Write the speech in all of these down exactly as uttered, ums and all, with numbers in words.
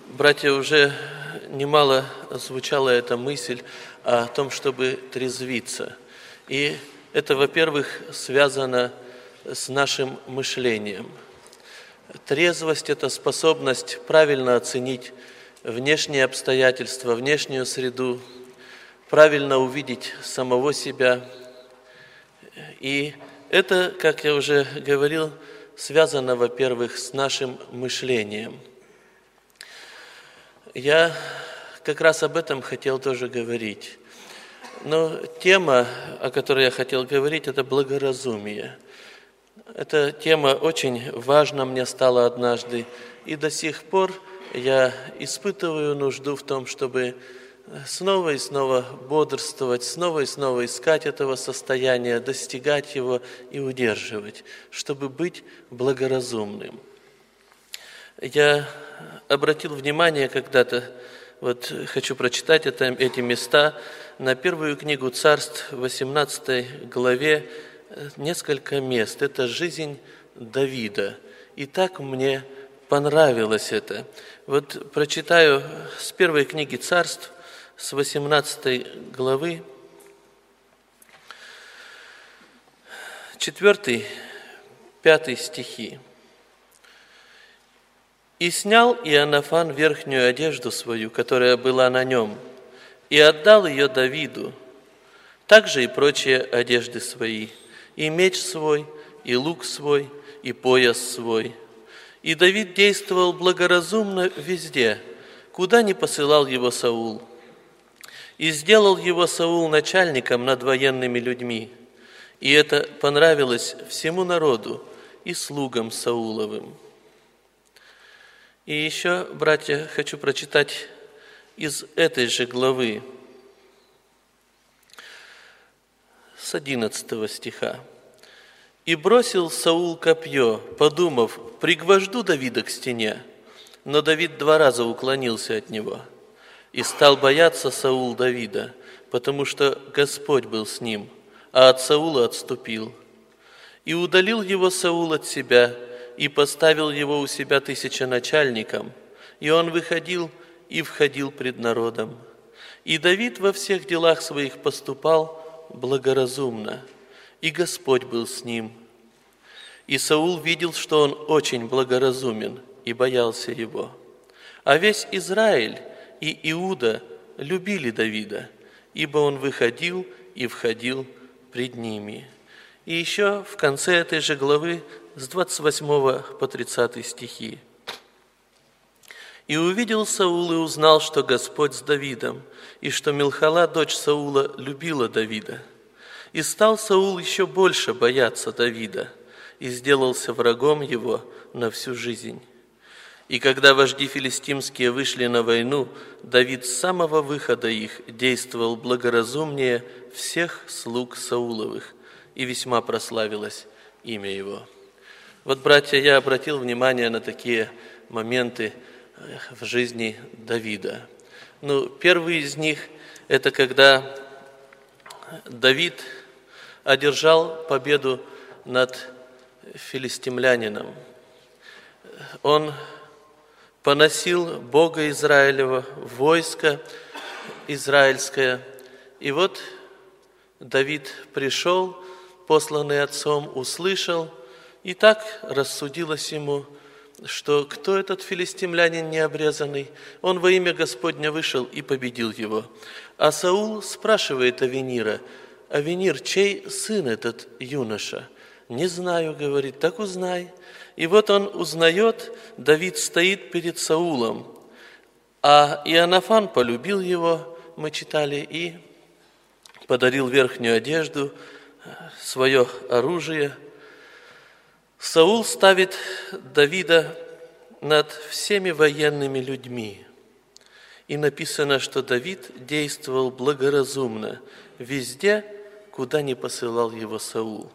Братья, уже немало звучала эта мысль о том, чтобы трезвиться. И это, во-первых, связано с нашим мышлением. Трезвость – это способность правильно оценить внешние обстоятельства, внешнюю среду, правильно увидеть самого себя. И это, как я уже говорил, связано, во-первых, с нашим мышлением. Я как раз об этом хотел тоже говорить. Но тема, о которой я хотел говорить, это благоразумие. Эта тема очень важна мне стала однажды, и до сих пор я испытываю нужду в том, чтобы снова и снова бодрствовать, снова и снова искать этого состояния, достигать его и удерживать, чтобы быть благоразумным. Я обратил внимание когда-то, вот хочу прочитать это, эти места, на первую книгу Царств, в восемнадцатой главе, несколько мест. Это жизнь Давида. И так мне понравилось это. Вот прочитаю с первой книги Царств, с восемнадцатой главы, четвёртый, пятый стихи. «И снял Иоаннафан верхнюю одежду свою, которая была на нем, и отдал ее Давиду, также и прочие одежды свои, и меч свой, и лук свой, и пояс свой. И Давид действовал благоразумно везде, куда ни посылал его Саул. И сделал его Саул начальником над военными людьми, и это понравилось всему народу и слугам Сауловым». И еще, братья, хочу прочитать из этой же главы, с одиннадцатого стиха. «И бросил Саул копье, подумав, пригвожду Давида к стене. Но Давид два раза уклонился от него. И стал бояться Саул Давида, потому что Господь был с ним, а от Саула отступил. И удалил его Саул от себя, и поставил его у себя тысяченачальником, и он выходил и входил пред народом. И Давид во всех делах своих поступал благоразумно, и Господь был с ним. И Саул видел, что он очень благоразумен, и боялся его. А весь Израиль и Иуда любили Давида, ибо он выходил и входил пред ними». И еще в конце этой же главы, с двадцать восьмого по тридцатый стихи. «И увидел Саул и узнал, что Господь с Давидом, и что Милхала, дочь Саула, любила Давида. И стал Саул еще больше бояться Давида, и сделался врагом его на всю жизнь. И когда вожди филистимские вышли на войну, Давид с самого выхода их действовал благоразумнее всех слуг Сауловых, и весьма прославилось имя его». Вот, братья, я обратил внимание на такие моменты в жизни Давида. Ну, первый из них – это когда Давид одержал победу над филистимлянином. Он поносил Бога Израилева, войско израильское. И вот Давид пришел, посланный отцом, услышал, и так рассудилось ему, что кто этот филистимлянин необрезанный? Он во имя Господня вышел и победил его. А Саул спрашивает Авенира: «Авенир, чей сын этот юноша?» «Не знаю», — говорит, — «так узнай». И вот он узнает, Давид стоит перед Саулом, а Иоаннафан полюбил его, мы читали, и подарил верхнюю одежду, свое оружие. Саул ставит Давида над всеми военными людьми. И написано, что Давид действовал благоразумно везде, куда ни посылал его Саул.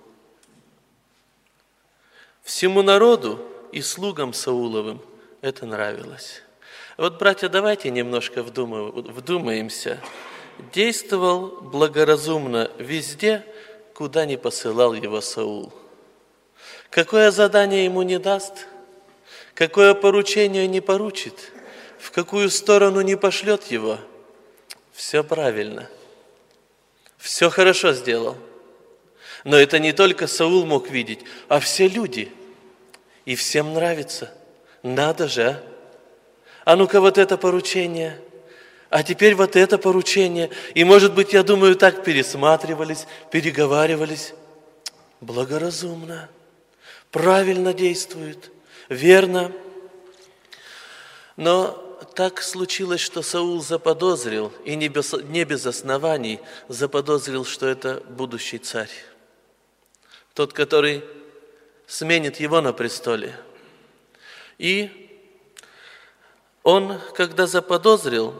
Всему народу и слугам Сауловым это нравилось. Вот, братья, давайте немножко вдумаемся. Действовал благоразумно везде, куда ни посылал его Саул. Какое задание ему не даст, какое поручение не поручит, в какую сторону не пошлет его, все правильно, все хорошо сделал. Но это не только Саул мог видеть, а все люди. И всем нравится. Надо же, а? А ну-ка вот это поручение, а теперь вот это поручение. И, может быть, я думаю, так пересматривались, переговаривались. Благоразумно, правильно действует, верно. Но так случилось, что Саул заподозрил, и не без, не без оснований заподозрил, что это будущий царь. Тот, который сменит его на престоле. И он, когда заподозрил,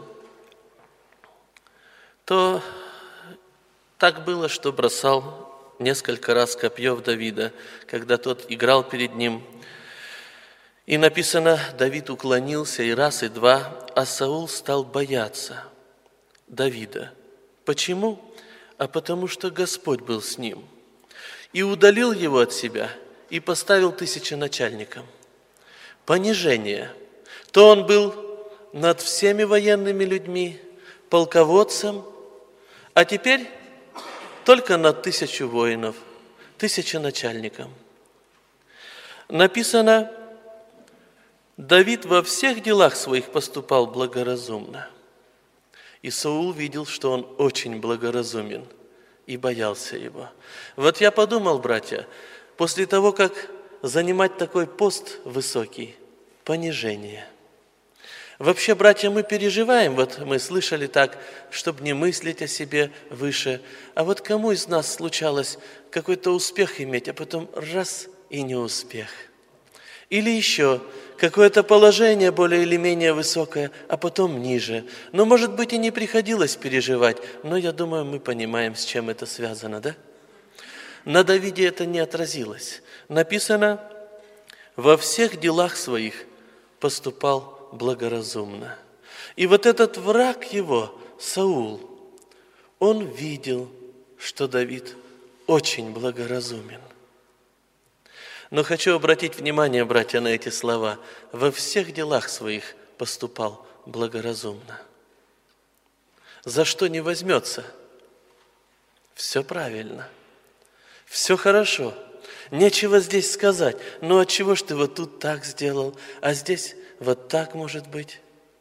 то так было, что бросал несколько раз копье в Давида, когда тот играл перед ним. И написано, Давид уклонился и раз, и два, а Саул стал бояться Давида. Почему? А потому что Господь был с ним. И удалил его от себя, и поставил тысяченачальником. Понижение. То он был над всеми военными людьми, полководцем, а теперь только над тысячу воинов, тысяченачальником. Написано, Давид во всех делах своих поступал благоразумно. И Саул видел, что он очень благоразумен, и боялся его. Вот я подумал, братья, после того, как занимать такой пост высокий, понижение. Вообще, братья, мы переживаем, вот мы слышали так, чтобы не мыслить о себе выше. А вот кому из нас случалось какой-то успех иметь, а потом раз и не успех? Или еще какое-то положение более или менее высокое, а потом ниже. Но, может быть, и не приходилось переживать, но я думаю, мы понимаем, с чем это связано, да? На Давиде это не отразилось. Написано, во всех делах своих поступал благоразумно. И вот этот враг его, Саул, он видел, что Давид очень благоразумен. Но хочу обратить внимание, братья, на эти слова. Во всех делах своих поступал благоразумно. За что не возьмется? Все правильно. Все хорошо. Нечего здесь сказать. Ну, отчего ж ты вот тут так сделал, а здесь вот так может быть?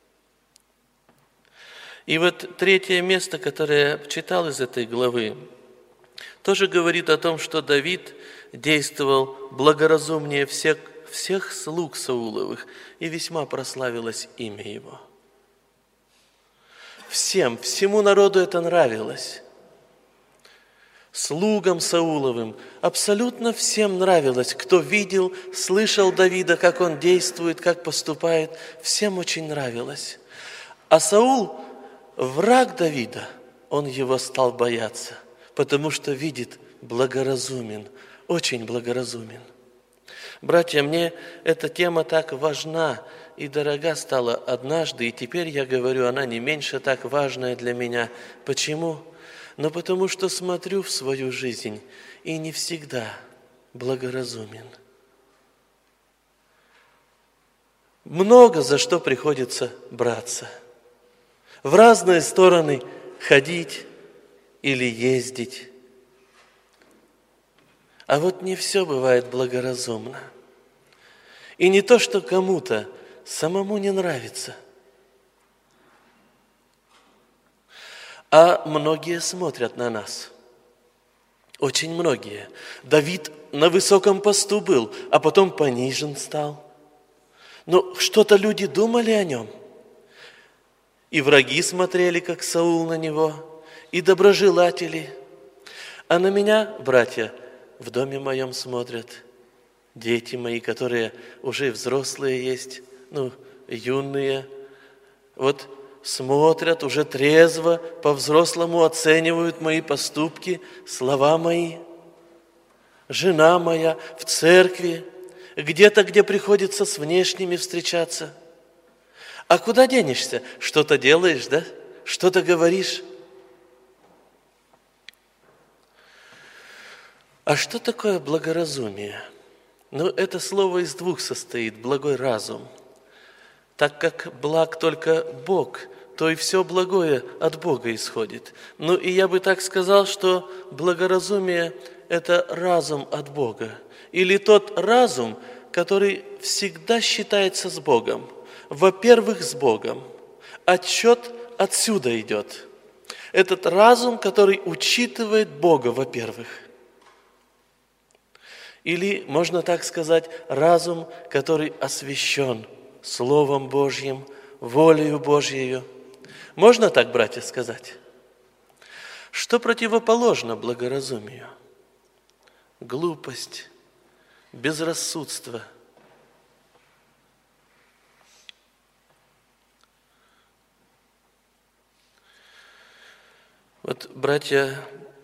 И вот третье место, которое я читал из этой главы, тоже говорит о том, что Давид действовал благоразумнее всех, всех слуг Сауловых, и весьма прославилось имя его. Всем, всему народу это нравилось. Слугам Сауловым, абсолютно всем нравилось. Кто видел, слышал Давида, как он действует, как поступает, всем очень нравилось. А Саул, враг Давида, он его стал бояться, потому что видит, благоразумен, очень благоразумен. Братья, мне эта тема так важна и дорога стала однажды, и теперь я говорю, она не меньше так важная для меня. Почему? Но потому что смотрю в свою жизнь и не всегда благоразумен. Много за что приходится браться. В разные стороны ходить или ездить. А вот не все бывает благоразумно. И не то, что кому-то самому не нравится, а многие смотрят на нас. Очень многие. Давид на высоком посту был, а потом понижен стал. Но что-то люди думали о нем. И враги смотрели, как Саул на него, и доброжелатели. А на меня, братья, в доме моем смотрят дети мои, которые уже взрослые есть, ну, юные. Вот смотрят, уже трезво, по-взрослому оценивают мои поступки, слова мои. Жена моя в церкви, где-то, где приходится с внешними встречаться. А куда денешься? Что-то делаешь, да? Что-то говоришь? А что такое благоразумие? Ну, это слово из двух состоит, благой разум. так как благ только Бог, то и все благое от Бога исходит. Ну и я бы так сказал, что благоразумие – это разум от Бога. Или тот разум, который всегда считается с Богом. Во-первых, с Богом. Отсчет отсюда идет. Этот разум, который учитывает Бога, во-первых. Или, можно так сказать, разум, который освящен Словом Божьим, волею Божьею. Можно так, братья, сказать? Что противоположно благоразумию? Глупость, безрассудство. Вот, братья,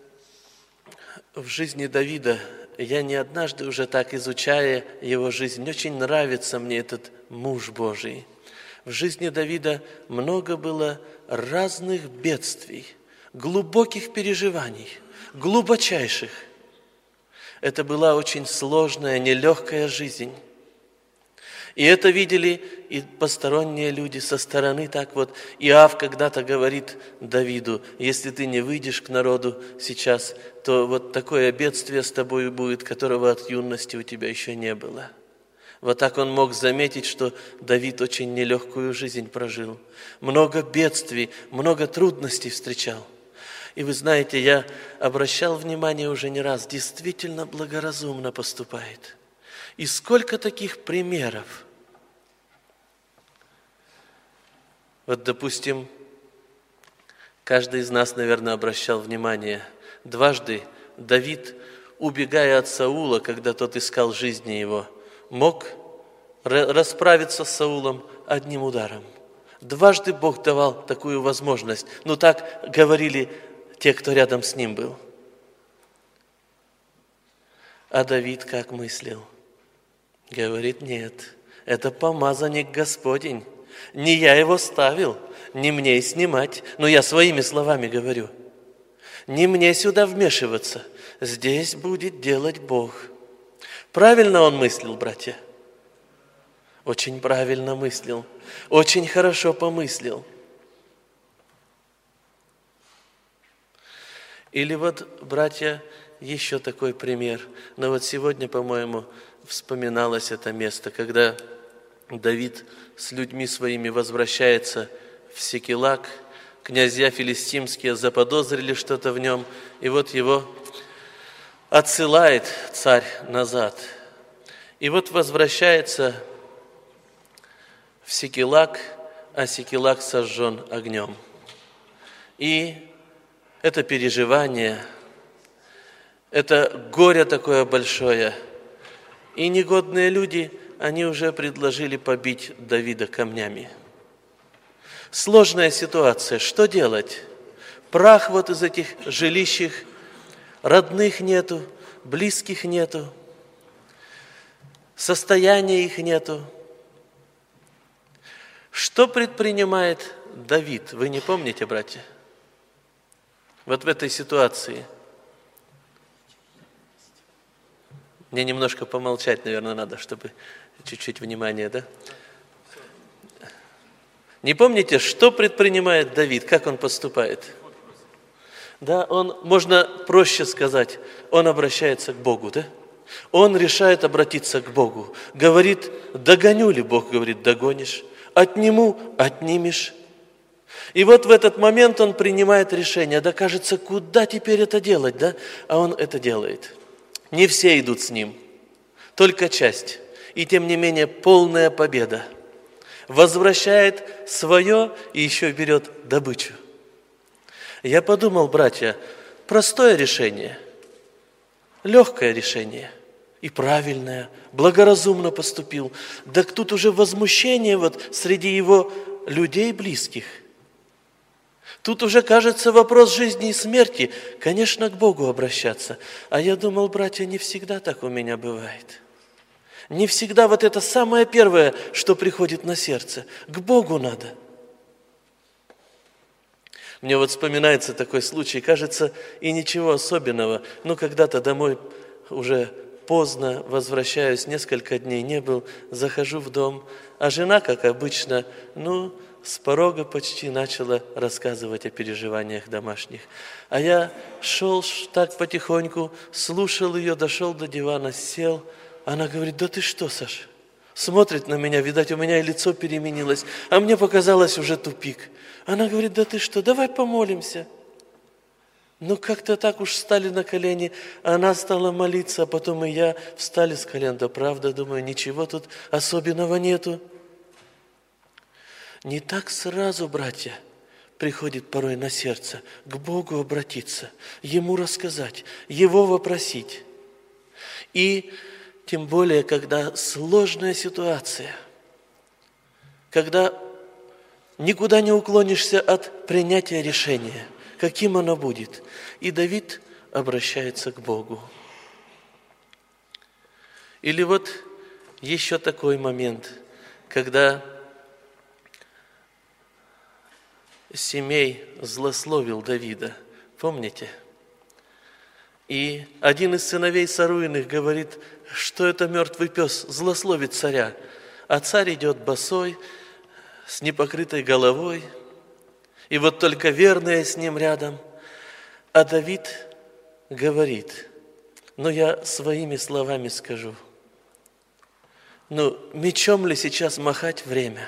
в жизни Давида, я не однажды уже так изучая его жизнь, очень нравится мне этот муж Божий. В жизни Давида много было разных бедствий, глубоких переживаний, глубочайших. Это была очень сложная, нелегкая жизнь. И это видели и посторонние люди со стороны. Так вот, Иов когда-то говорит Давиду: если ты не выйдешь к народу сейчас, то вот такое бедствие с тобой будет, которого от юности у тебя еще не было. Вот так он мог заметить, что Давид очень нелегкую жизнь прожил. Много бедствий, много трудностей встречал. И вы знаете, я обращал внимание уже не раз, действительно благоразумно поступает. И сколько таких примеров. Вот, допустим, каждый из нас, наверное, обращал внимание. Дважды Давид, убегая от Саула, когда тот искал жизни его, мог расправиться с Саулом одним ударом. Дважды Бог давал такую возможность. Ну, так говорили те, кто рядом с ним был. А Давид как мыслил? Говорит: нет, это помазанник Господень. Не я его ставил, не мне и снимать. Но я своими словами говорю. Не мне сюда вмешиваться. Здесь будет делать Бог. Правильно он мыслил, братья? Очень правильно мыслил. Очень хорошо помыслил. Или вот, братья, еще такой пример. Но вот сегодня, по-моему, вспоминалось это место, когда Давид с людьми своими возвращается в Сикилак, князья филистимские заподозрили что-то в нем, и вот его отсылает царь назад. И вот возвращается в Сикилак, а Сикилак сожжен огнем. И это переживание, это горе такое большое. И негодные люди, они уже предложили побить Давида камнями. Сложная ситуация. Что делать? Прах вот из этих жилищ, родных нету, близких нету, состояния их нету. Что предпринимает Давид? Вы не помните, братья? Вот в этой ситуации. Мне немножко помолчать, наверное, надо, чтобы чуть-чуть внимания, да? Не помните, что предпринимает Давид, как он поступает? Да, он, можно проще сказать, он обращается к Богу, да? Он решает обратиться к Богу. Говорит: догоню ли? Бог говорит: догонишь. Отниму? Отнимешь. И вот в этот момент он принимает решение. Да, кажется, куда теперь это делать, да? А он это делает. Не все идут с ним, только часть. И тем не менее полная победа. Возвращает свое и еще берет добычу. Я подумал, братья, простое решение, легкое решение и правильное, благоразумно поступил. Да тут уже возмущение вот среди его людей близких. Тут уже, кажется, вопрос жизни и смерти. Конечно, к Богу обращаться. А я думал, братья, не всегда так у меня бывает. Не всегда вот это самое первое, что приходит на сердце. К Богу надо. Мне вот вспоминается такой случай, кажется, и ничего особенного. Ну, когда-то домой уже поздно возвращаюсь, несколько дней не был, захожу в дом, а жена, как обычно, ну, с порога почти начала рассказывать о переживаниях домашних. А я шел так потихоньку, слушал ее, дошел до дивана, сел. Она говорит: да ты что, Саша? Смотрит на меня, видать, у меня и лицо переменилось, а мне показалось уже тупик. Она говорит: да ты что, давай помолимся. Ну, как-то так уж встали на колени, она стала молиться, а потом и я встали с колен. Да правда, думаю, ничего тут особенного нету. Не так сразу, братья, приходит порой на сердце к Богу обратиться, Ему рассказать, Его вопросить. И тем более, когда сложная ситуация, когда никуда не уклонишься от принятия решения, каким оно будет. И Давид обращается к Богу. Или вот еще такой момент, когда Семей злословил Давида, помните? И один из сыновей Саруиных говорит, что это мертвый пес злословит царя, а царь идет босой, с непокрытой головой, и вот только верные с ним рядом. А Давид говорит, ну я своими словами скажу, ну мечом ли сейчас махать время?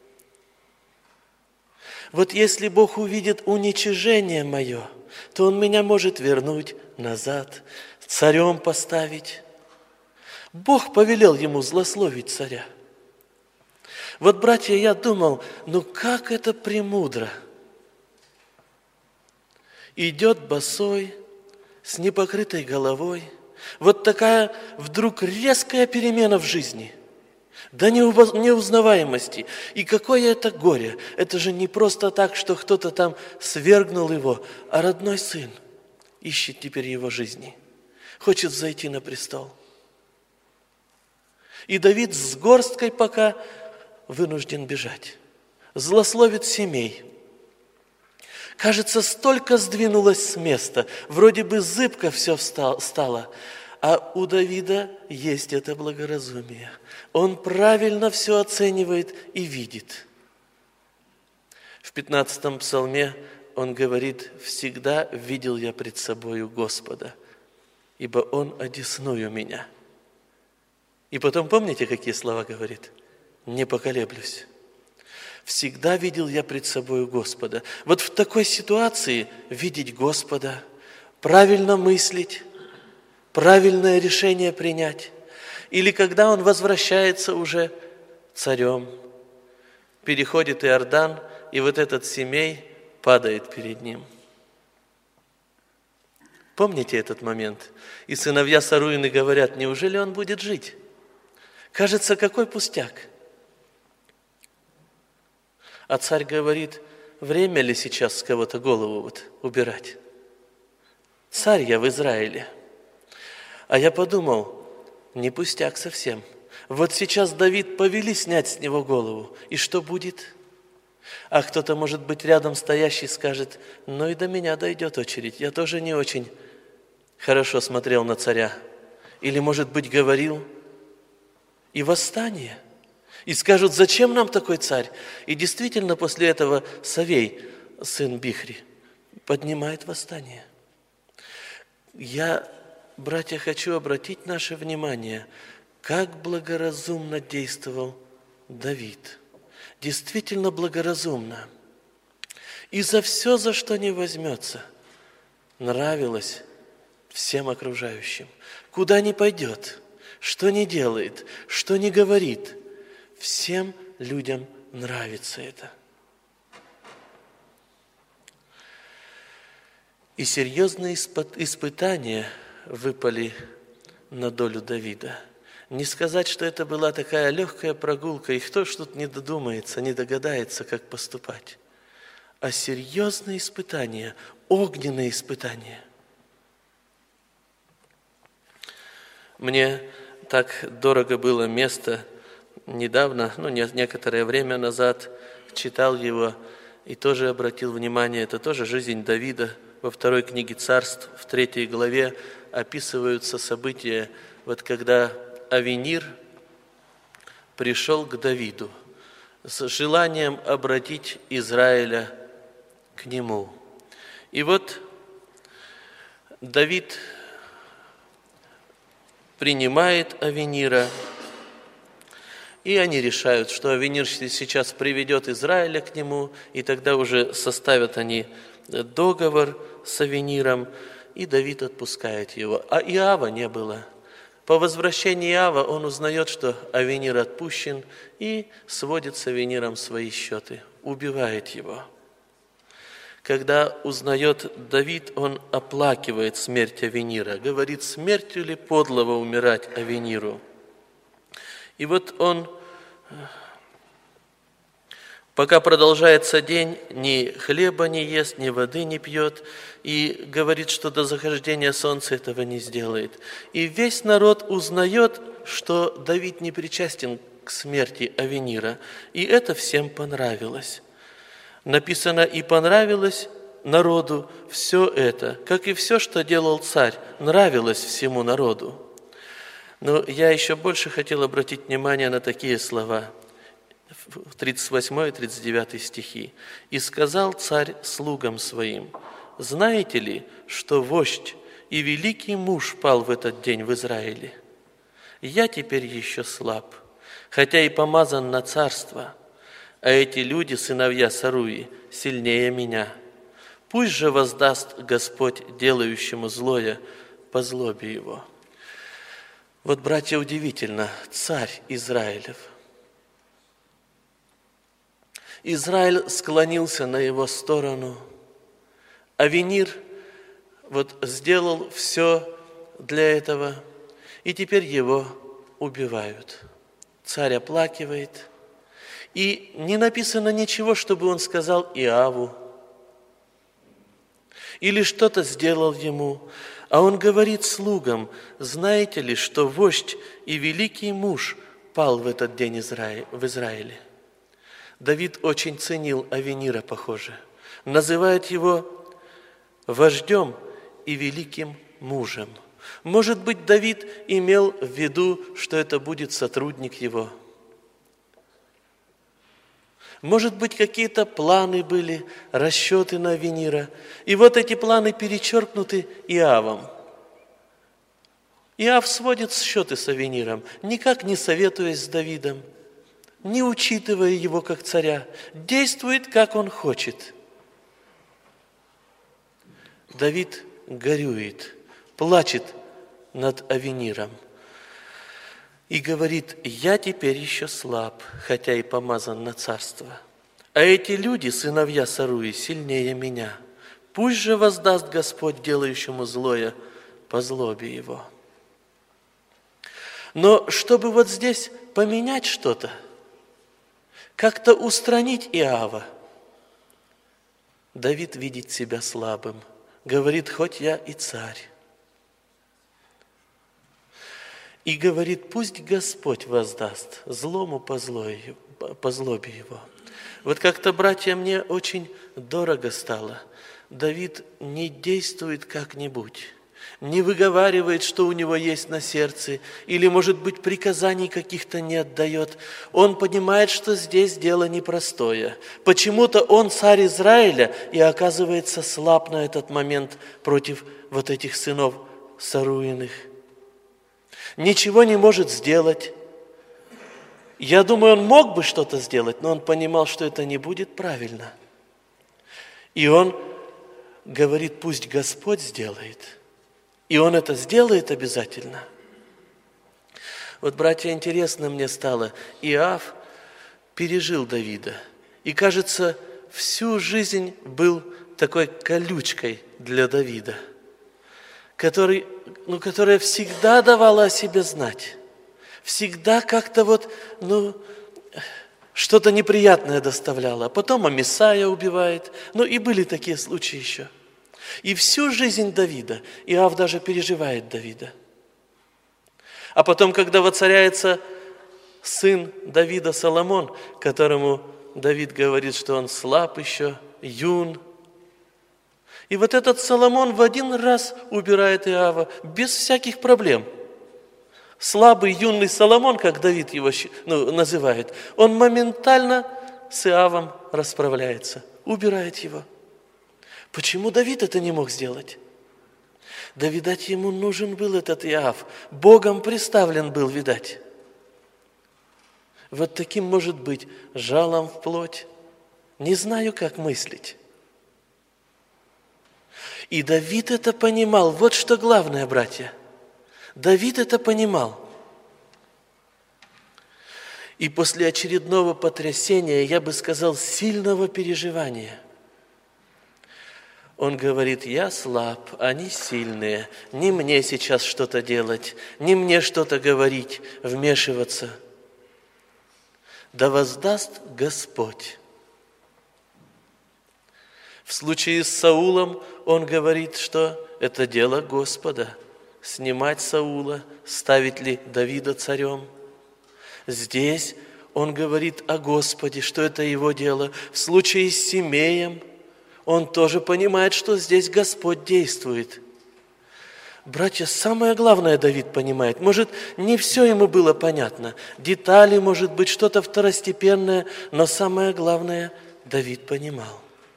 Вот если Бог увидит уничижение мое, то Он меня может вернуть назад, царем поставить. Бог повелел ему злословить царя. Вот, братья, я думал, ну как это премудро. Идет босой, с непокрытой головой. Вот такая вдруг резкая перемена в жизни. До неузнаваемости. И какое это горе. Это же не просто так, что кто-то там свергнул его, а родной сын ищет теперь его жизни. Хочет зайти на престол. И Давид с горсткой пока вынужден бежать. Злословит Семей. Кажется, столько сдвинулось с места. Вроде бы зыбко все стало. А у Давида есть это благоразумие. Он правильно все оценивает и видит. В пятнадцатом псалме он говорит: «Всегда видел я пред собою Господа, ибо Он одесную меня». И потом, помните, какие слова говорит? «Не поколеблюсь». Всегда видел я пред собою Господа. Вот в такой ситуации видеть Господа, правильно мыслить, правильное решение принять. Или когда он возвращается уже царем, переходит Иордан, и вот этот Семей падает перед ним. Помните этот момент? И сыновья Саруины говорят: неужели он будет жить? Кажется, какой пустяк. А царь говорит: время ли сейчас с кого-то голову вот убирать? Царь я в Израиле. А я подумал, не пустяк совсем. Вот сейчас Давид повели снять с него голову. И что будет? А кто-то, может быть, рядом стоящий скажет: ну и до меня дойдет очередь. Я тоже не очень хорошо смотрел на царя. Или, может быть, говорил. И восстание. И скажут: зачем нам такой царь? И действительно, после этого Совей, сын Бихри, поднимает восстание. Я, братья, хочу обратить наше внимание, как благоразумно действовал Давид. Действительно благоразумно. И за все, за что не возьмется, нравилось всем окружающим. Куда ни пойдет, что ни делает, что ни говорит, всем людям нравится это. И серьезные испытания выпали на долю Давида. Не сказать, что это была такая легкая прогулка, и кто ж тут не додумается, не догадается, как поступать. А серьезные испытания, огненные испытания. Мне так дорого было место недавно, ну, некоторое время назад, читал его и тоже обратил внимание, это тоже жизнь Давида. Во второй книге Царств, в третьей главе, описываются события вот когда Авенир пришел к Давиду с желанием обратить Израиля к нему. И вот Давид принимает Авенира, и они решают, что Авенир сейчас приведет Израиля к нему, и тогда уже составят они договор с Авениром, и Давид отпускает его. А Иова не было. По возвращении Иова он узнает, что Авенир отпущен, и сводит с Авениром свои счеты, убивает его. Когда узнает Давид, он оплакивает смерть Авенира, говорит, смертью ли подлого умирать Авениру. И вот он, пока продолжается день, ни хлеба не ест, ни воды не пьет, и говорит, что до захождения солнца этого не сделает. И весь народ узнает, что Давид не причастен к смерти Авенира, и это всем понравилось. Написано, и понравилось народу все это, как и все, что делал царь, нравилось всему народу. Но я еще больше хотел обратить внимание на такие слова, тридцать восьмой и тридцать девятый стихи. «И сказал царь слугам своим, знаете ли, что вождь и великий муж пал в этот день в Израиле? Я теперь еще слаб, хотя и помазан на царство, а эти люди, сыновья Саруи, сильнее меня. Пусть же воздаст Господь делающему злое по злобе его». Вот, братья, удивительно, царь Израилев. Израиль склонился на его сторону. Авенир вот сделал все для этого, и теперь его убивают. Царь оплакивает. И не написано ничего, чтобы он сказал Иову или что-то сделал ему. А он говорит слугам, знаете ли, что вождь и великий муж пал в этот день в Израиле? Давид очень ценил Авенира, похоже. Называет его вождем и великим мужем. Может быть, Давид имел в виду, что это будет сотрудник его. Может быть, какие-то планы были, расчеты на Авенира. И вот эти планы перечеркнуты Иовом. Иов сводит счеты с Авениром, никак не советуясь с Давидом, не учитывая его как царя, действует, как он хочет. Давид горюет, плачет над Авениром и говорит, я теперь еще слаб, хотя и помазан на царство. А эти люди, сыновья Саруи, сильнее меня. Пусть же воздаст Господь делающему злое по злобе его. Но чтобы вот здесь поменять что-то, как-то устранить Иова, Давид видит себя слабым, говорит, хоть я и царь. И говорит, пусть Господь воздаст злому по, злой, по злобе его. Вот как-то, братья, мне очень дорого стало. Давид не действует как-нибудь, не выговаривает, что у него есть на сердце, или, может быть, приказаний каких-то не отдает. Он понимает, что здесь дело непростое. Почему-то он царь Израиля и оказывается слаб на этот момент против вот этих сынов Саруиных. Ничего не может сделать. Я думаю, он мог бы что-то сделать, но он понимал, что это не будет правильно. И он говорит, пусть Господь сделает. И он это сделает обязательно. Вот, братья, интересно мне стало, Иов пережил Давида. И, кажется, всю жизнь был такой колючкой для Давида, который, ну, которая всегда давала о себе знать. Всегда как-то вот, ну, что-то неприятное доставляла. Потом Амисая убивает. Ну, и были такие случаи еще. И всю жизнь Давида, Иов даже переживает Давида. А потом, когда воцаряется сын Давида Соломон, которому Давид говорит, что он слаб еще, юн. И вот этот Соломон в один раз убирает Иова без всяких проблем. Слабый юный Соломон, как Давид его ну, называет, он моментально с Иавом расправляется, убирает его. Почему Давид это не мог сделать? Да, видать, ему нужен был этот Иав. Богом представлен был, видать. Вот таким может быть жалом в плоть. Не знаю, как мыслить. И Давид это понимал. Вот что главное, братья. Давид это понимал. И после очередного потрясения, я бы сказал, сильного переживания, он говорит: я слаб, они сильные, не мне сейчас что-то делать, не мне что-то говорить, вмешиваться. Да воздаст Господь. В случае с Саулом он говорит, что это дело Господа, снимать Саула, ставить ли Давида царем. Здесь он говорит о Господе, что это его дело. В случае с Симеем он тоже понимает, что здесь Господь действует. Братья, самое главное Давид понимает. Может, не все ему было понятно. Детали, может быть, что-то второстепенное, но самое главное Давид понимал.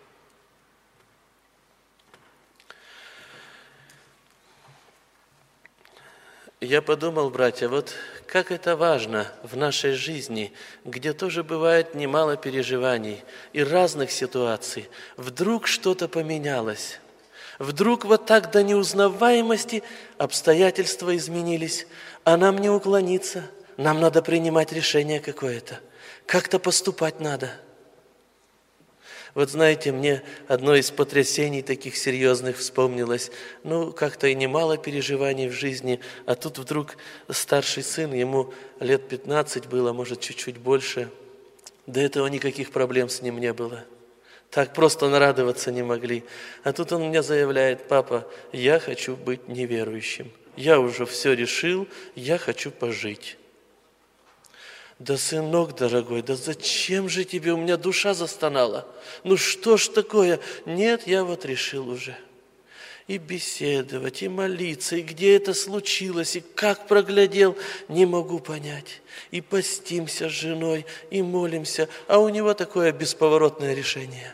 Я подумал, братья, вот как это важно в нашей жизни, где тоже бывает немало переживаний и разных ситуаций. Вдруг что-то поменялось. Вдруг вот так до неузнаваемости обстоятельства изменились, а нам не уклониться. Нам надо принимать решение какое-то. Как-то поступать надо. Вот знаете, мне одно из потрясений таких серьезных вспомнилось. Ну, как-то и немало переживаний в жизни, а тут вдруг старший сын, ему лет пятнадцать было, может, чуть-чуть больше. До этого никаких проблем с ним не было. Так просто нарадоваться не могли. А тут он мне заявляет: папа, я хочу быть неверующим. Я уже все решил, я хочу пожить. Да, сынок дорогой, да зачем же тебе? У меня душа застонала. Ну что ж такое? Нет, я вот решил уже. И беседовать, и молиться, и где это случилось, и как проглядел, не могу понять. И постимся с женой, и молимся, а у него такое бесповоротное решение.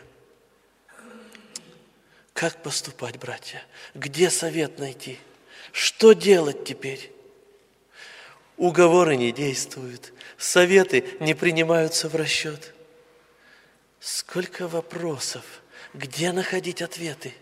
Как поступать, братья? Где совет найти? Что делать теперь? Уговоры не действуют, советы не принимаются в расчет. Сколько вопросов, где находить ответы?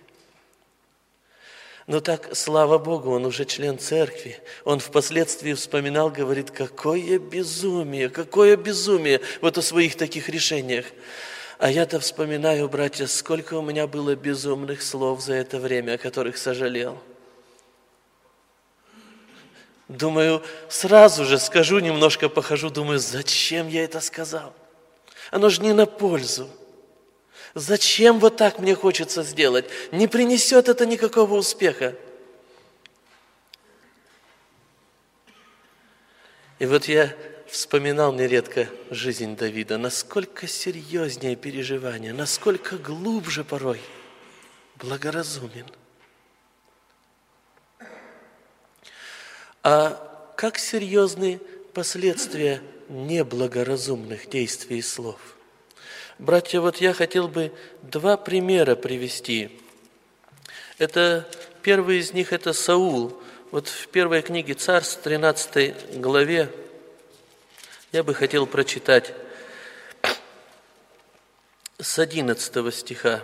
Но так, слава Богу, он уже член церкви. Он впоследствии вспоминал, говорит: какое безумие, какое безумие вот о своих таких решениях. А я-то вспоминаю, братья, сколько у меня было безумных слов за это время, о которых сожалел. Думаю, сразу же скажу, немножко похожу, думаю, зачем я это сказал? Оно же не на пользу. Зачем вот так мне хочется сделать? Не принесет это никакого успеха. И вот я вспоминал нередко жизнь Давида, насколько серьезнее переживания, насколько глубже порой благоразумен. А как серьезны последствия неблагоразумных действий и слов? Братья, вот я хотел бы два примера привести. Это, первый из них – это Саул. Вот в первой книге Царств, тринадцатой главе, я бы хотел прочитать с одиннадцатого стиха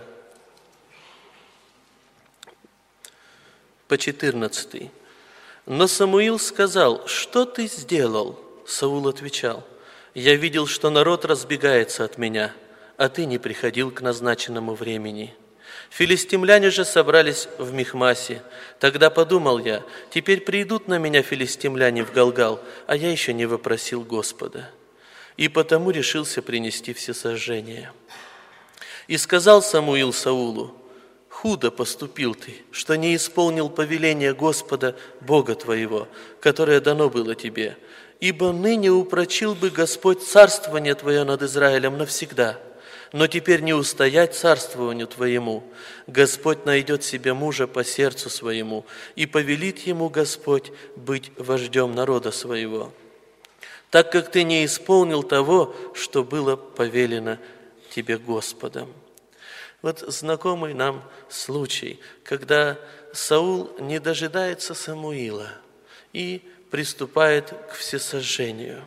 по четырнадцатый. Но Самуил сказал: «Что ты сделал?» Саул отвечал: «Я видел, что народ разбегается от меня, а ты не приходил к назначенному времени. Филистимляне же собрались в Михмасе. Тогда подумал я: теперь придут на меня филистимляне в Галгал, а я еще не вопросил Господа. И потому решился принести всесожжение. И сказал Самуил Саулу: худо поступил ты, что не исполнил повеление Господа, Бога твоего, которое дано было тебе, ибо ныне упрочил бы Господь царствование твое над Израилем навсегда. но теперь не устоять царствованию твоему. Господь найдет себе мужа по сердцу своему, и повелит ему Господь быть вождем народа своего, так как ты не исполнил того, что было повелено тебе Господом». Вот знакомый нам случай, когда Саул не дожидается Самуила и приступает к всесожжению.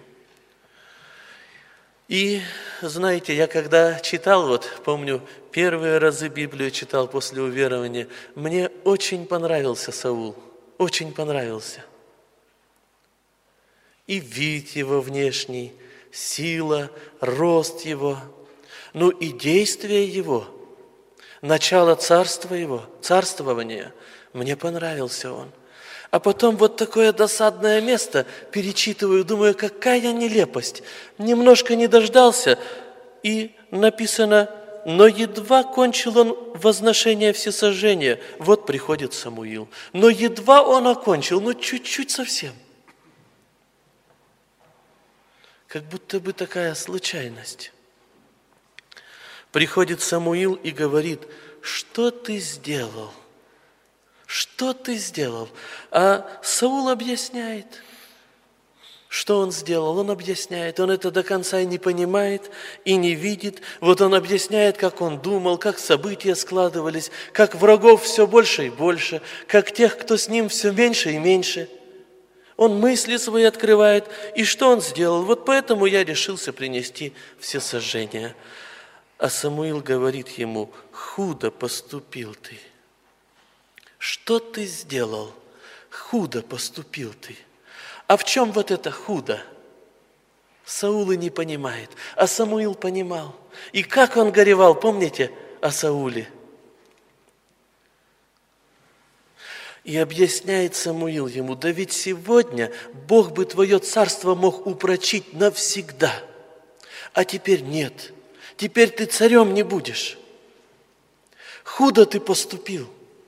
И, знаете, я когда читал, вот помню, первые разы Библию читал после уверования, мне очень понравился Саул, очень понравился. И вид его внешний, сила, рост его, ну и действие его, начало царства его, царствования, мне понравился он. А потом вот такое досадное место перечитываю, думаю, какая нелепость. Немножко не дождался, и написано: «Но едва кончил он возношение всесожжения». Вот приходит Самуил. Но едва он окончил, ну чуть-чуть совсем. Как будто бы такая случайность. Приходит Самуил и говорит: «Что ты сделал? Что ты сделал?» А Саул объясняет, что он сделал. Он объясняет, он это до конца и не понимает, и не видит. Вот он объясняет, как он думал, как события складывались, как врагов все больше и больше, как тех, кто с ним, все меньше и меньше. Он мысли свои открывает, и что он сделал? Вот поэтому я решился принести всесожжение. А Самуил говорит ему: «Худо поступил ты». Что ты сделал? Худо поступил ты. А в чем вот это худо? Саул и не понимает, а Самуил понимал. И как он горевал, помните, о Сауле? И объясняет Самуил ему: да ведь сегодня Бог бы твое царство мог упрочить навсегда, а теперь нет. Теперь ты царем не будешь. Худо ты поступил.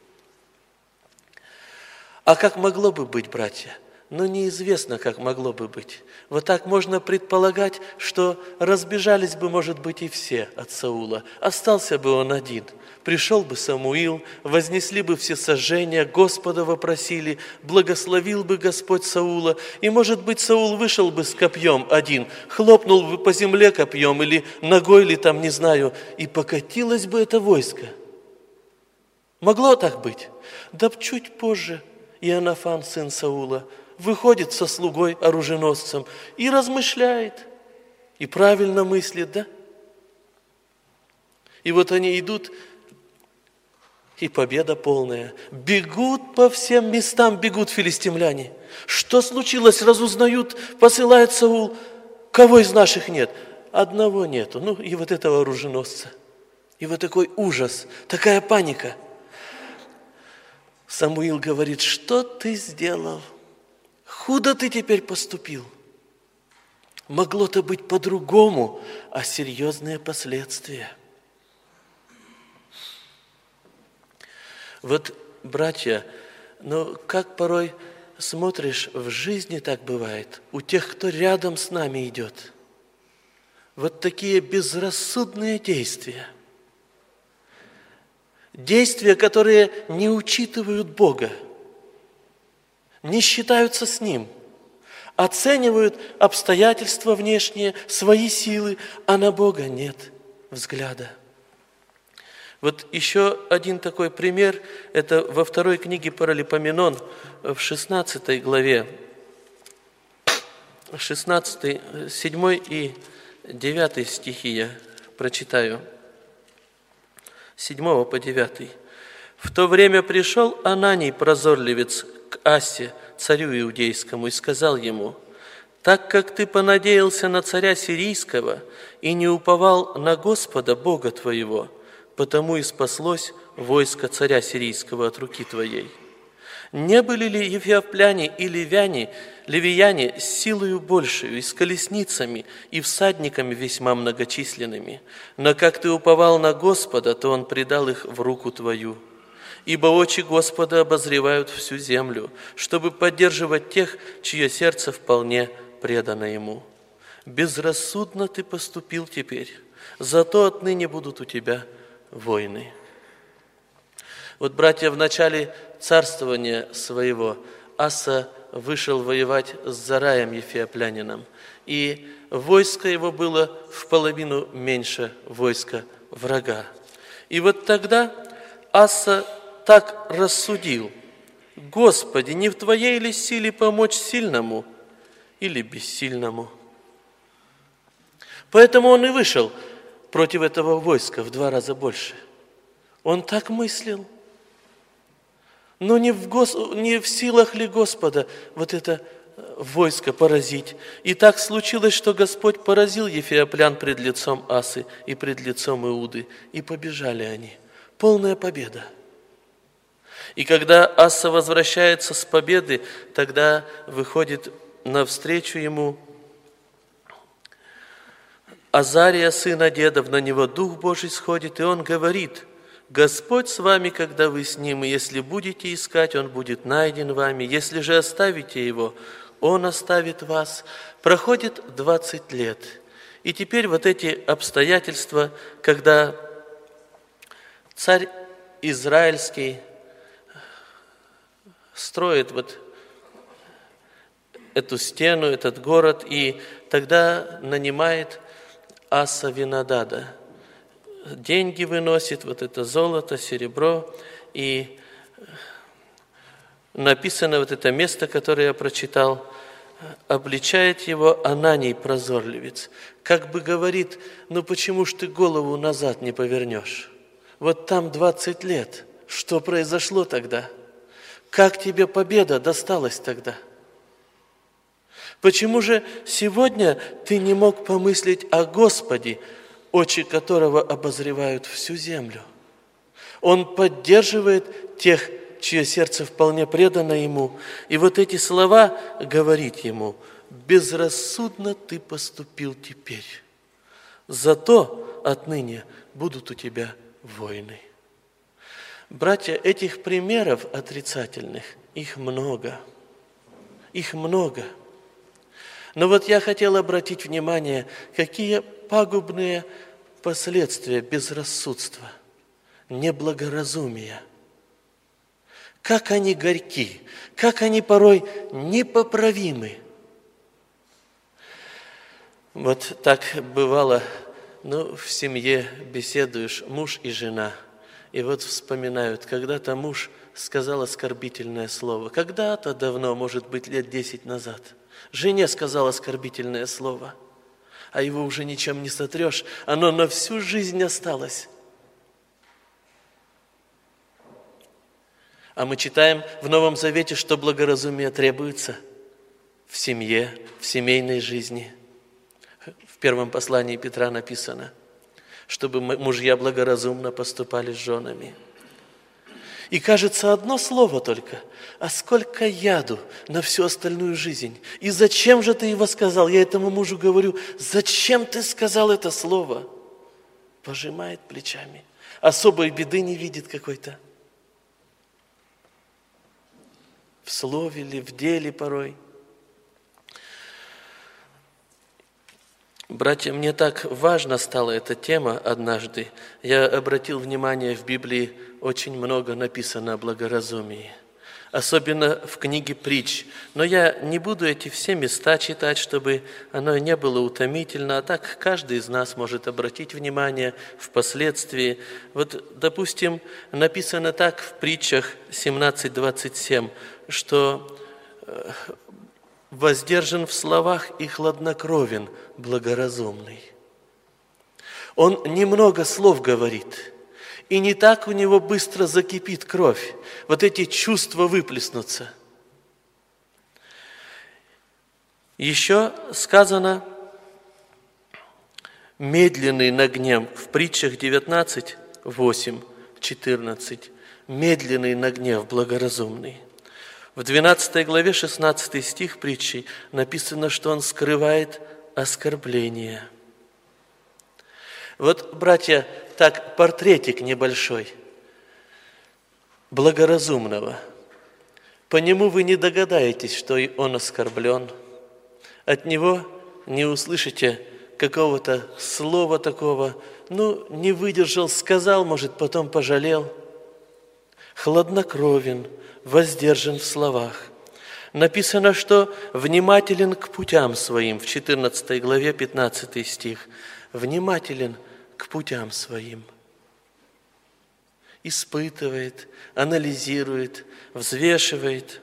А как могло бы быть, братья? Ну, неизвестно, как могло бы быть. Вот так можно предполагать, что разбежались бы, может быть, и все от Саула. Остался бы он один. Пришел бы Самуил, вознесли бы всесожжения, Господа вопросили, благословил бы Господь Саула, и, может быть, Саул вышел бы с копьем один, хлопнул бы по земле копьем или ногой, или там, не знаю, и покатилось бы это войско. Могло так быть? Да чуть позже Иоаннафан, сын Саула, выходит со слугой оруженосцем и размышляет, и правильно мыслит, да? И вот они идут, и победа полная. Бегут по всем местам, бегут филистимляне. Что случилось? Разузнают, посылает Саул. Кого из наших нет? Одного нету. Ну, и вот этого оруженосца. И вот такой ужас, такая паника. Самуил говорит: что ты сделал? Худо ты теперь поступил. Могло-то быть по-другому, а серьезные последствия. Вот, братья, ну как порой смотришь, в жизни так бывает, у тех, кто рядом с нами идет. Вот такие безрассудные действия. Действия, которые не учитывают Бога, не считаются с Ним, оценивают обстоятельства внешние, свои силы, а на Бога нет взгляда. Вот еще один такой пример, это во второй книге Паралипоменон, в шестнадцатой главе, шестнадцатый, седьмой и девятый стихи я прочитаю. седьмого по девятый. «В то время пришел Ананий, прозорливец, к Асе, царю иудейскому, и сказал ему: так как ты понадеялся на царя сирийского и не уповал на Господа, Бога твоего, потому и спаслось войско царя сирийского от руки твоей. Не были ли ефиопляне и ливяне, ливияне с силою большую, и с колесницами, и всадниками весьма многочисленными? Но как ты уповал на Господа, то Он предал их в руку твою. Ибо очи Господа обозревают всю землю, чтобы поддерживать тех, чье сердце вполне предано Ему. Безрассудно ты поступил теперь. зато отныне будут у тебя войны». Вот, братья, в начале царствования своего Аса вышел воевать с Зараем Ефиоплянином, и войско его было в половину меньше войска врага. И вот тогда Аса так рассудил: «Господи, не в Твоей ли силе помочь сильному или бессильному?» Поэтому он и вышел против этого войска в два раза больше. Он так мыслил. Но не в, гос... не в силах ли Господа вот это войско поразить? И так случилось, что Господь поразил ефиоплян пред лицом Асы и пред лицом Иуды, и побежали они. Полная победа. И когда Аса возвращается с победы, тогда выходит навстречу ему Азария, сына Дедов, на него Дух Божий сходит, и он говорит: «Господь с вами, когда вы с ним, и если будете искать, он будет найден вами. Если же оставите его, он оставит вас». Проходит двадцать лет. И теперь вот эти обстоятельства, когда царь израильский строит вот эту стену, этот город, и тогда нанимает Аса Винодада. Деньги выносит, вот это золото, серебро, и написано вот это место, которое я прочитал, обличает его Ананий прозорливец. Как бы говорит: ну почему ж ты голову назад не повернешь? Вот там двадцать лет. Что произошло тогда? Как тебе победа досталась тогда? Почему же сегодня ты не мог помыслить о Господе, очи которого обозревают всю землю? Он поддерживает тех, чье сердце вполне предано Ему. И вот эти слова говорит Ему: «Безрассудно ты поступил теперь, зато отныне будут у тебя войны». Братья, этих примеров отрицательных, их много, их много. Но вот я хотел обратить внимание, какие пагубные последствия безрассудства, неблагоразумия. Как они горьки, как они порой непоправимы. Вот так бывало, ну, в семье беседуешь, муж и жена, и вот вспоминают, когда-то муж сказал оскорбительное слово, когда-то давно, может быть, лет десять назад. Жене сказал оскорбительное слово, а его уже ничем не сотрешь, оно на всю жизнь осталось. А мы читаем в Новом Завете, что благоразумие требуется в семье, в семейной жизни. В первом послании Петра написано, чтобы мужья благоразумно поступали с женами. И кажется, одно слово только, а сколько яду на всю остальную жизнь. И зачем же ты его сказал? Я этому мужу говорю: зачем ты сказал это слово? Пожимает плечами. Особой беды не видит какой-то. В слове ли, в деле порой. Братья, мне так важна стала эта тема однажды. Я обратил внимание, в Библии очень много написано о благоразумии. Особенно в книге «Притч». Но я не буду эти все места читать, чтобы оно не было утомительно, а так каждый из нас может обратить внимание впоследствии. Вот, допустим, написано так в Притчах семнадцать двадцать семь, что «воздержан в словах и хладнокровен благоразумный». Он немного слов говорит, и не так у него быстро закипит кровь, вот эти чувства выплеснутся. Еще сказано медленный на гнев в Притчах девятнадцать восемь четырнадцать. Медленный на гнев благоразумный. В двенадцатой главе шестнадцатый стих притчи написано, что он скрывает оскорбление. Вот, братья, так портретик небольшой благоразумного. По нему вы не догадаетесь, что он оскорблен. От него не услышите какого-то слова такого, ну, не выдержал, сказал, может, потом пожалел. Хладнокровен, воздержан в словах. Написано, что внимателен к путям своим, в четырнадцатой главе, пятнадцатый стих. Внимателен к путям своим. Испытывает, анализирует, взвешивает.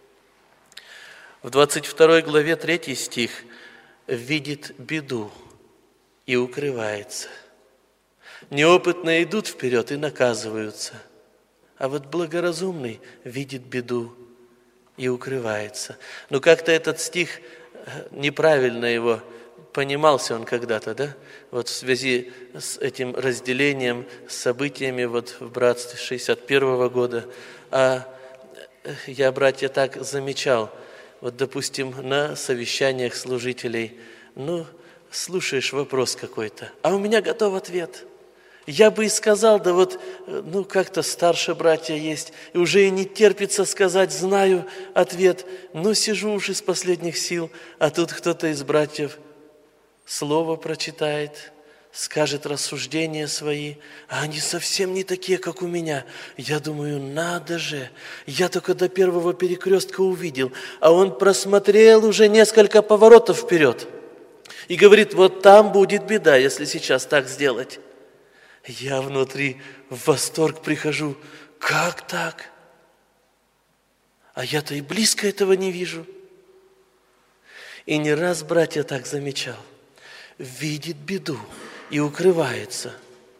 В двадцать второй главе, третий стих, видит беду и укрывается. Неопытные идут вперед и наказываются, а вот благоразумный видит беду и укрывается. Но как-то этот стих, неправильно его понимался он когда-то, да? Вот в связи с этим разделением, с событиями вот в братстве шестьдесят первого года. А я, братья, так замечал, вот, допустим, на совещаниях служителей, ну, слушаешь вопрос какой-то, а у меня готов ответ. Я бы и сказал, да вот, ну, как-то старше братья есть, и уже и не терпится сказать, знаю ответ, но сижу уж из последних сил, а тут кто-то из братьев слово прочитает, скажет рассуждения свои, а они совсем не такие, как у меня. Я думаю, надо же, я только до первого перекрестка увидел, а он просмотрел уже несколько поворотов вперед и говорит, вот там будет беда, если сейчас так сделать. Я внутри в восторг прихожу. Как так? А я-то и близко этого не вижу. И не раз, братья, так замечал. Видит беду и укрывается.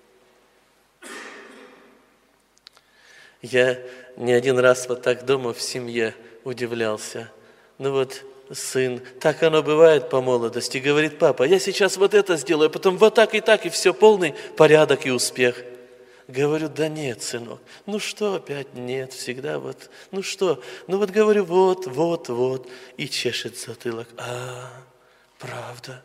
Я не один раз вот так дома в семье удивлялся. Ну вот сын, так оно бывает по молодости, говорит, папа, я сейчас вот это сделаю, потом вот так и так, и все, полный порядок и успех. Говорю, да нет, сынок, ну что опять нет, всегда вот, ну что, ну вот говорю, вот, вот, вот, и чешет затылок. А, правда.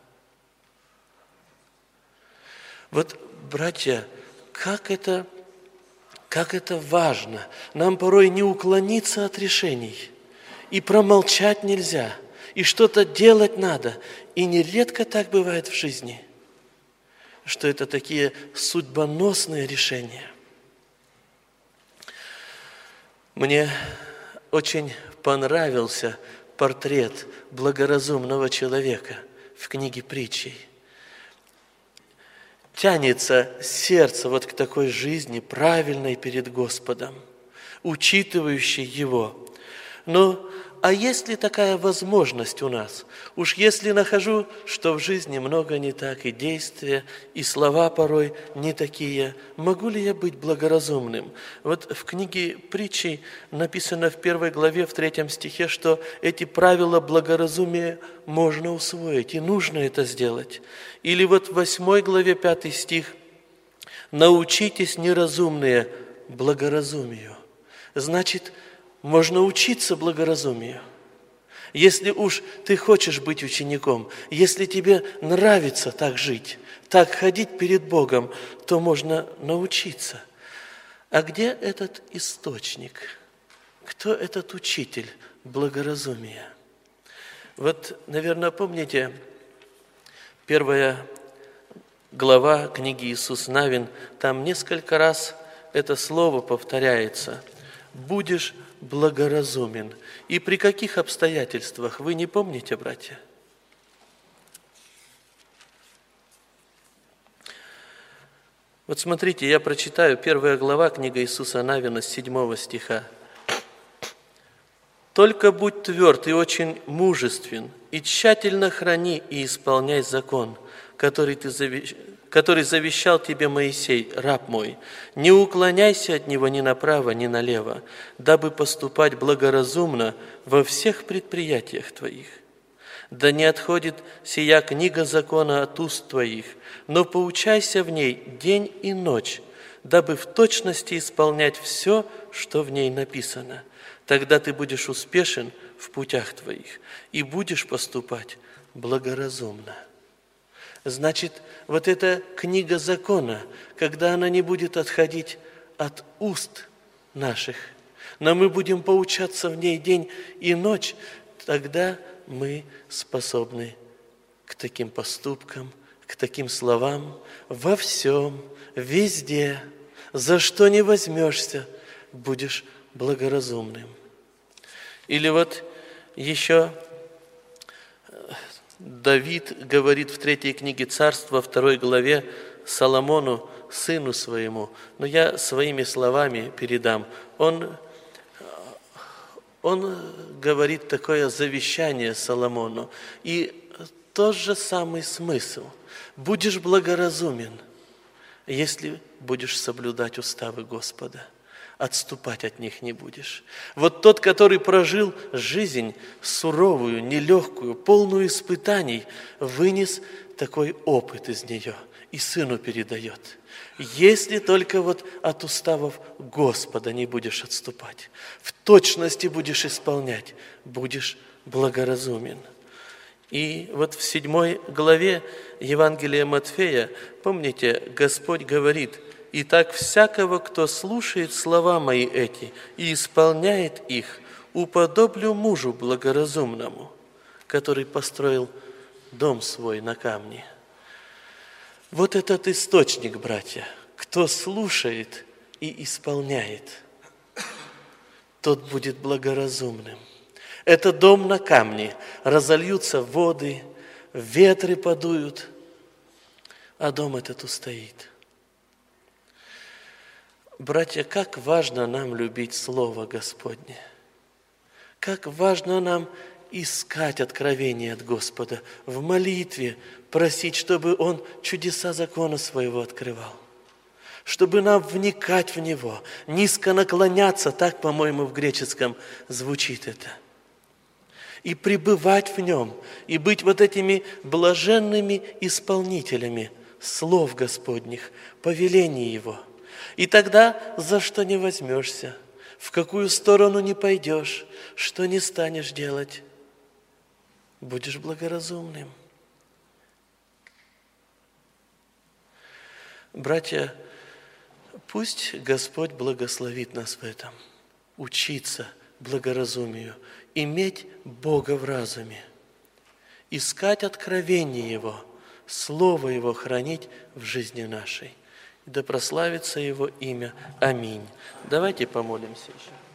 Вот, братья, как это, как это важно. Нам порой не уклониться от решений, и промолчать нельзя. И что-то делать надо. И нередко так бывает в жизни, что это такие судьбоносные решения. Мне очень понравился портрет благоразумного человека в книге Притчей. Тянется сердце вот к такой жизни, правильной перед Господом, учитывающей Его. Но а есть ли такая возможность у нас? Уж если нахожу, что в жизни много не так, и действия, и слова порой не такие, могу ли я быть благоразумным? Вот в книге Притчей написано в первой главе, в третьем стихе, что эти правила благоразумия можно усвоить, и нужно это сделать. Или вот в восьмой главе, пятый стих, «Научитесь, неразумные, благоразумию». Значит, можно учиться благоразумию. Если уж ты хочешь быть учеником, если тебе нравится так жить, так ходить перед Богом, то можно научиться. А где этот источник? Кто этот учитель благоразумия? Вот, наверное, помните, первая глава книги Иисус Навин, там несколько раз это слово повторяется. «Будешь благоразумен». И при каких обстоятельствах, вы не помните, братья? Вот смотрите, я прочитаю первая глава, книга Иисуса Навина, с седьмого стиха. «Только будь тверд и очень мужествен, и тщательно храни и исполняй закон, который ты завещал, который завещал тебе Моисей, раб мой, не уклоняйся от него ни направо, ни налево, дабы поступать благоразумно во всех предприятиях твоих. Да не отходит сия книга закона от уст твоих, но поучайся в ней день и ночь, дабы в точности исполнять все, что в ней написано. Тогда ты будешь успешен в путях твоих и будешь поступать благоразумно». Значит, вот эта книга закона, когда она не будет отходить от уст наших, но мы будем поучаться в ней день и ночь, тогда мы способны к таким поступкам, к таким словам: «Во всем, везде, за что не возьмешься, будешь благоразумным». Или вот еще Давид говорит в третьей книге Царств, во второй главе, Соломону, сыну своему, но я своими словами передам. Он, он говорит такое завещание Соломону, и тот же самый смысл. Будешь благоразумен, если будешь соблюдать уставы Господа. Отступать от них не будешь. Вот тот, который прожил жизнь суровую, нелегкую, полную испытаний, вынес такой опыт из нее и сыну передает. Если только вот от уставов Господа не будешь отступать, в точности будешь исполнять, будешь благоразумен. И вот в седьмой главе Евангелия Матфея, помните, Господь говорит: «Итак, всякого, кто слушает слова мои эти и исполняет их, уподоблю мужу благоразумному, который построил дом свой на камне». Вот этот источник, братья, кто слушает и исполняет, тот будет благоразумным. Это дом на камне, разольются воды, ветры подуют, а дом этот устоит. Братья, как важно нам любить Слово Господне, как важно нам искать откровение от Господа, в молитве просить, чтобы Он чудеса закона Своего открывал, чтобы нам вникать в Него, низко наклоняться, так, по-моему, в греческом звучит это, и пребывать в Нем, и быть вот этими блаженными исполнителями слов Господних, повелений Его. И тогда за что не возьмешься, в какую сторону не пойдешь, что не станешь делать, будешь благоразумным. Братья, пусть Господь благословит нас в этом, учиться благоразумию, иметь Бога в разуме, искать откровение Его, Слово Его хранить в жизни нашей. Да прославится Его имя. Аминь. Давайте помолимся еще.